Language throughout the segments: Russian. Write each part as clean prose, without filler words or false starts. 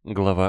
Глава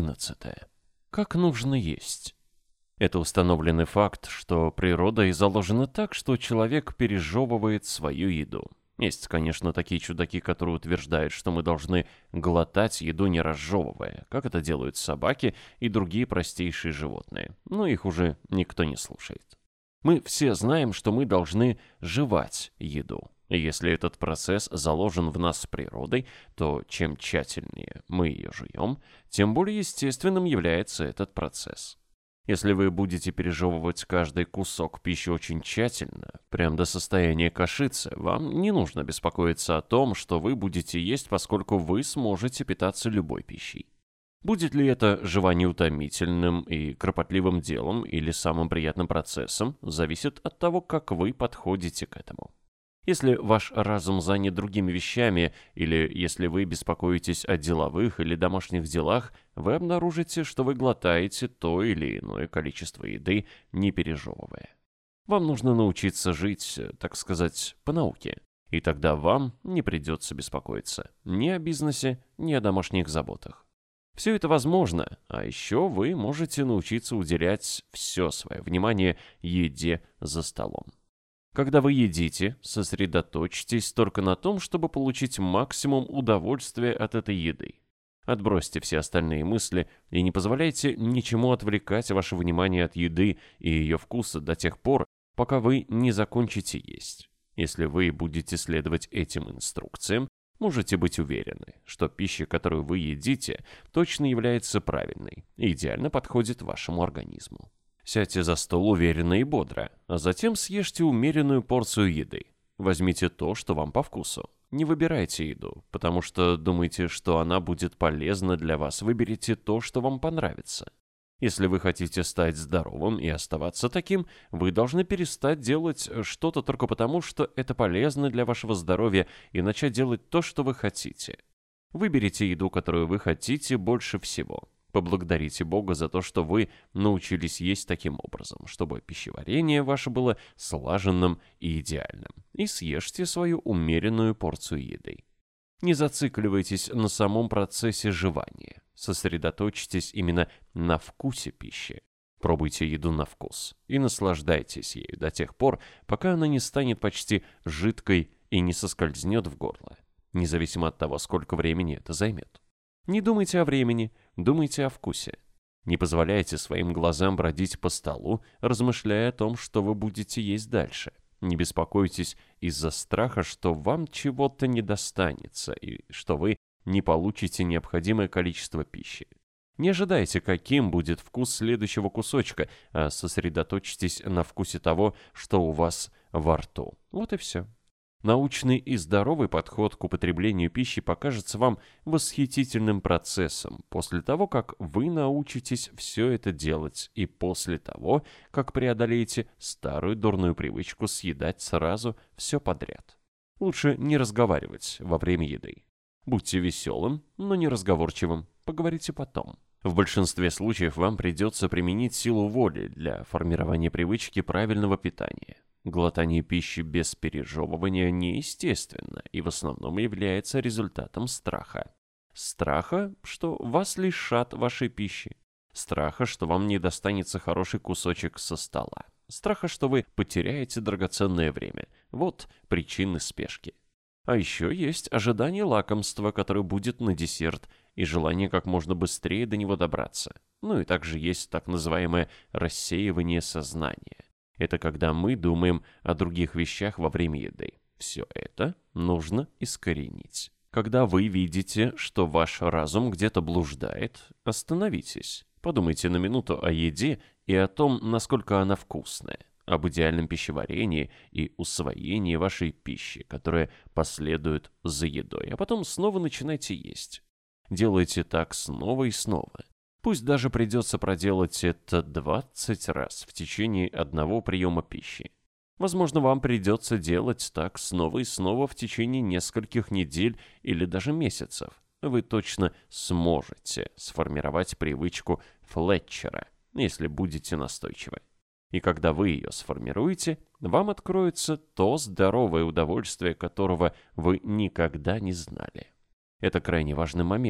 11. Как нужно есть? Это установленный факт, что природой заложена так, что человек пережевывает свою еду. Есть, конечно, такие чудаки, которые утверждают, что мы должны глотать еду не разжевывая, как это делают собаки и другие простейшие животные. Но их уже никто не слушает. Мы все знаем, что мы должны жевать еду. И если этот процесс заложен в нас природой, то чем тщательнее мы ее жуем, тем более естественным является этот процесс. Если вы будете пережевывать каждый кусок пищи очень тщательно, прям до состояния кашицы, вам не нужно беспокоиться о том, что вы будете есть, поскольку вы сможете питаться любой пищей. Будет ли это жевание утомительным и кропотливым делом или самым приятным процессом, зависит от того, как вы подходите к этому. Если ваш разум занят другими вещами, или если вы беспокоитесь о деловых или домашних делах, вы обнаружите, что вы глотаете то или иное количество еды, не пережевывая. Вам нужно научиться жить, так сказать, по науке, и тогда вам не придется беспокоиться ни о бизнесе, ни о домашних заботах. Все это возможно, а еще вы можете научиться уделять все свое внимание еде за столом. Когда вы едите, сосредоточьтесь только на том, чтобы получить максимум удовольствия от этой еды. Отбросьте все остальные мысли и не позволяйте ничему отвлекать ваше внимание от еды и ее вкуса до тех пор, пока вы не закончите есть. Если вы будете следовать этим инструкциям, можете быть уверены, что пища, которую вы едите, точно является правильной и идеально подходит вашему организму. Сядьте за стол уверенно и бодро, а затем съешьте умеренную порцию еды. Возьмите то, что вам по вкусу. Не выбирайте еду, потому что думаете, что она будет полезна для вас. Выберите то, что вам понравится. Если вы хотите стать здоровым и оставаться таким, вы должны перестать делать что-то только потому, что это полезно для вашего здоровья, и начать делать то, что вы хотите. Выберите еду, которую вы хотите больше всего. Поблагодарите Бога за то, что вы научились есть таким образом, чтобы пищеварение ваше было слаженным и идеальным. И съешьте свою умеренную порцию еды. Не зацикливайтесь на самом процессе жевания. Сосредоточьтесь именно на вкусе пищи. Пробуйте еду на вкус и наслаждайтесь ею до тех пор, пока она не станет почти жидкой и не соскользнет в горло, независимо от того, сколько времени это займет. Не думайте о времени, думайте о вкусе. Не позволяйте своим глазам бродить по столу, размышляя о том, что вы будете есть дальше. Не беспокойтесь из-за страха, что вам чего-то не достанется и что вы не получите необходимое количество пищи. Не ожидайте, каким будет вкус следующего кусочка, а сосредоточьтесь на вкусе того, что у вас во рту. Вот и все. Научный и здоровый подход к употреблению пищи покажется вам восхитительным процессом после того, как вы научитесь все это делать и после того, как преодолеете старую дурную привычку съедать сразу все подряд. Лучше не разговаривать во время еды. Будьте веселым, но не разговорчивым, поговорите потом. В большинстве случаев вам придется применить силу воли для формирования привычки правильного питания. Глотание пищи без пережевывания неестественно и в основном является результатом страха. Страха, что вас лишат вашей пищи. Страха, что вам не достанется хороший кусочек со стола. Страха, что вы потеряете драгоценное время. Вот причины спешки. А еще есть ожидание лакомства, которое будет на десерт, и желание как можно быстрее до него добраться. Ну и также есть так называемое рассеивание сознания. Это когда мы думаем о других вещах во время еды. Все это нужно искоренить. Когда вы видите, что ваш разум где-то блуждает, остановитесь. Подумайте на минуту о еде и о том, насколько она вкусная, об идеальном пищеварении и усвоении вашей пищи, которая последует за едой, а потом снова начинайте есть. Делайте так снова и снова. Пусть даже придется проделать это 20 раз в течение одного приема пищи. Возможно, вам придется делать так снова и снова в течение нескольких недель или даже месяцев. Вы точно сможете сформировать привычку Флетчера, если будете настойчивы. И когда вы ее сформируете, вам откроется то здоровое удовольствие, которого вы никогда не знали. Это крайне важный момент.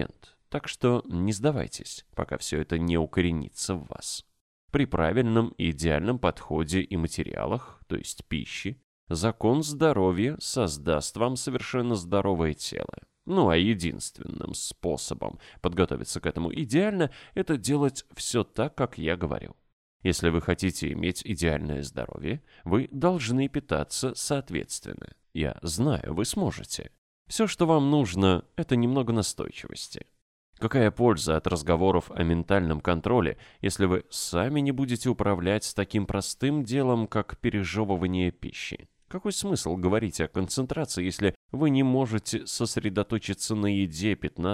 Так что не сдавайтесь, пока все это не укоренится в вас. При правильном и идеальном подходе и материалах, то есть пищи, закон здоровья создаст вам совершенно здоровое тело. Ну а единственным способом подготовиться к этому идеально – это делать все так, как я говорю. Если вы хотите иметь идеальное здоровье, вы должны питаться соответственно. Я знаю, вы сможете. Все, что вам нужно, это немного настойчивости. Какая польза от разговоров о ментальном контроле, если вы сами не будете управлять таким простым делом, как пережевывание пищи? Какой смысл говорить о концентрации, если вы не можете сосредоточиться на еде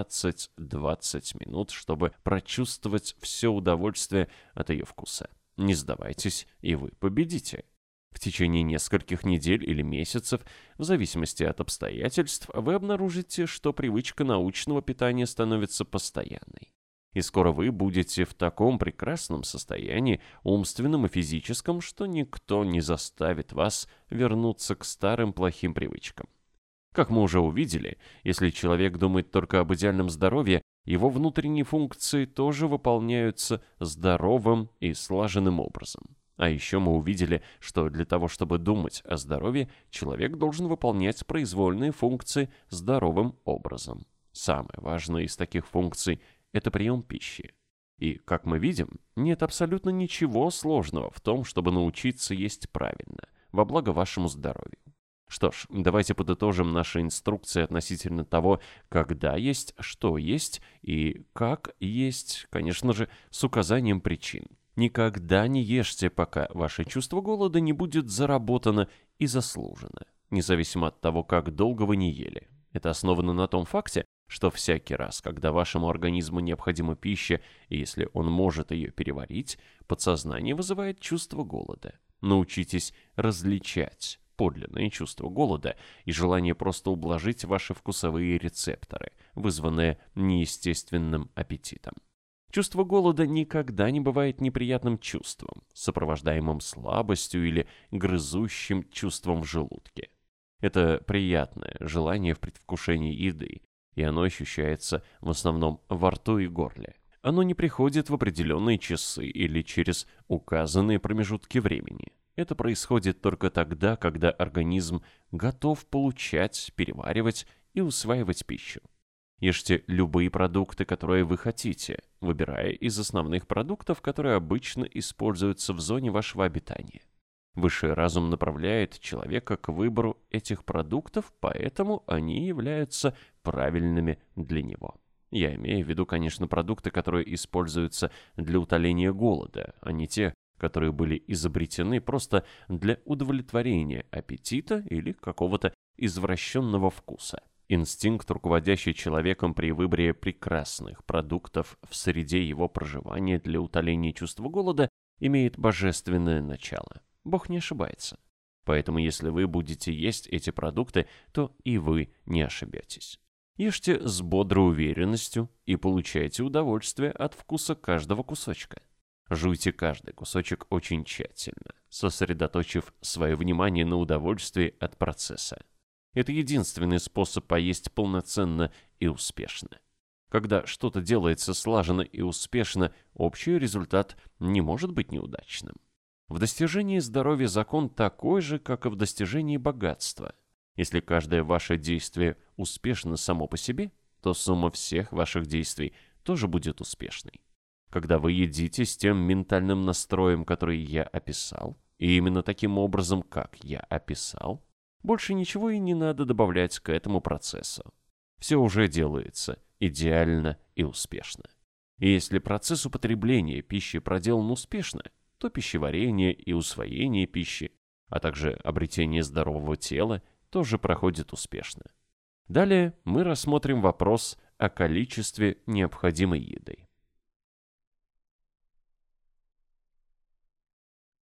15-20 минут, чтобы прочувствовать все удовольствие от ее вкуса? Не сдавайтесь, и вы победите. В течение нескольких недель или месяцев, в зависимости от обстоятельств, вы обнаружите, что привычка научного питания становится постоянной. И скоро вы будете в таком прекрасном состоянии, умственном и физическом, что никто не заставит вас вернуться к старым плохим привычкам. Как мы уже увидели, если человек думает только об идеальном здоровье, его внутренние функции тоже выполняются здоровым и слаженным образом. А еще мы увидели, что для того, чтобы думать о здоровье, человек должен выполнять произвольные функции здоровым образом. Самое важное из таких функций – это прием пищи. И, как мы видим, нет абсолютно ничего сложного в том, чтобы научиться есть правильно, во благо вашему здоровью. Что ж, давайте подытожим наши инструкции относительно того, когда есть, что есть и как есть, конечно же, с указанием причин. Никогда не ешьте, пока ваше чувство голода не будет заработано и заслужено, независимо от того, как долго вы не ели. Это основано на том факте, что всякий раз, когда вашему организму необходима пища, и если он может ее переварить, подсознание вызывает чувство голода. Научитесь различать подлинное чувство голода и желание просто ублажить ваши вкусовые рецепторы, вызванные неестественным аппетитом. Чувство голода никогда не бывает неприятным чувством, сопровождаемым слабостью или грызущим чувством в желудке. Это приятное желание в предвкушении еды, и оно ощущается в основном во рту и горле. Оно не приходит в определенные часы или через указанные промежутки времени. Это происходит только тогда, когда организм готов получать, переваривать и усваивать пищу. Ешьте любые продукты, которые вы хотите, выбирая из основных продуктов, которые обычно используются в зоне вашего обитания. Высший разум направляет человека к выбору этих продуктов, поэтому они являются правильными для него. Я имею в виду, конечно, продукты, которые используются для утоления голода, а не те, которые были изобретены просто для удовлетворения аппетита или какого-то извращенного вкуса. Инстинкт, руководящий человеком при выборе прекрасных продуктов в среде его проживания для утоления чувства голода, имеет божественное начало. Бог не ошибается. Поэтому если вы будете есть эти продукты, то и вы не ошибетесь. Ешьте с бодрой уверенностью и получайте удовольствие от вкуса каждого кусочка. Жуйте каждый кусочек очень тщательно, сосредоточив свое внимание на удовольствии от процесса. Это единственный способ поесть полноценно и успешно. Когда что-то делается слаженно и успешно, общий результат не может быть неудачным. В достижении здоровья закон такой же, как и в достижении богатства. Если каждое ваше действие успешно само по себе, то сумма всех ваших действий тоже будет успешной. Когда вы едите с тем ментальным настроем, который я описал, и именно таким образом, как я описал, больше ничего и не надо добавлять к этому процессу. Все уже делается идеально и успешно. И если процесс употребления пищи проделан успешно, то пищеварение и усвоение пищи, а также обретение здорового тела тоже проходит успешно. Далее мы рассмотрим вопрос о количестве необходимой еды.